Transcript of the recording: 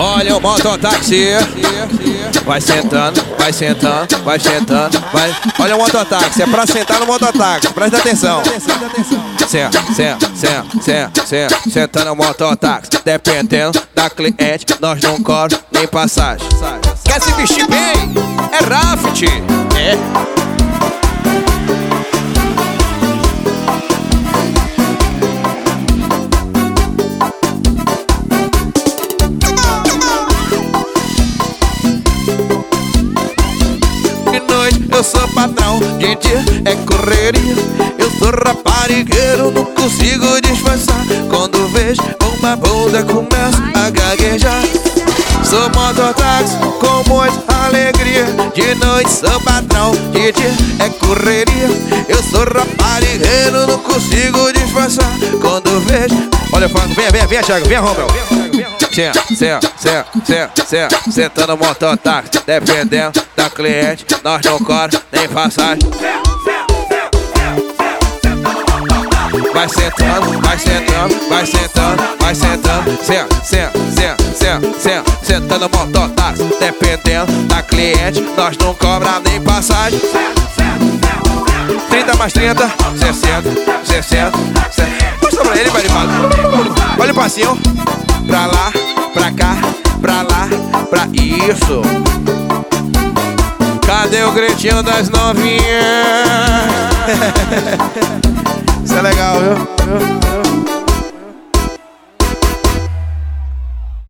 Olha o mototáxi. Vai sentando, vai sentando, vai sentando, vai. Olha o mototáxi, é pra sentar no mototáxi, presta atenção. Senta no mototáxi. Dependendo da cliente, nós não cobramos nem passagem. Quer se vestir bem? É Raft. É. Eu sou patrão, de dia é correria. Eu sou raparigueiro, não consigo disfarçar. Quando vejo uma bunda começo a gaguejar. Sou mototáxi com muita alegria. De noite sou patrão, de dia é correria. Eu sou raparigueiro, não consigo disfarçar. Quando vejo... Olha, vem, Thiago, vem, Romeu. Senta no mototáxi. Dependendo da cliente, nós não cobramos nem passagem. Vai sentando, vai sentando, vai sentando, vai sentando. Senta no mototáxi. Dependendo da cliente, nós não cobramos nem passagem. 30 mais 30, 60. Mostra pra ele, vai de pago. Olha o passinho. Pra lá, pra cá, pra lá, pra isso. Cadê o gritinho das novinhas? Isso é legal, viu?